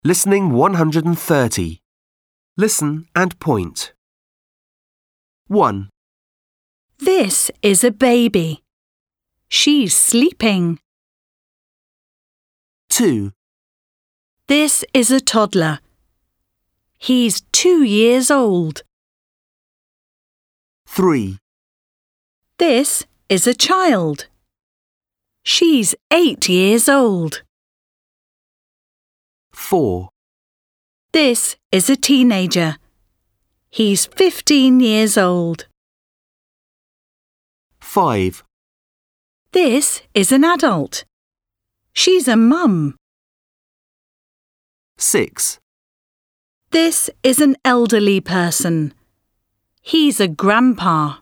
Listening 130. Listen and point. 1, This is a baby. She's sleeping. 2, This is a toddler. He's 2 years old. 3, This is a child. She's 8 years old. 4, This is a teenager. He's 15 years old. 5, This is an adult. She's a mum. 6, This is an elderly person. He's a grandpa.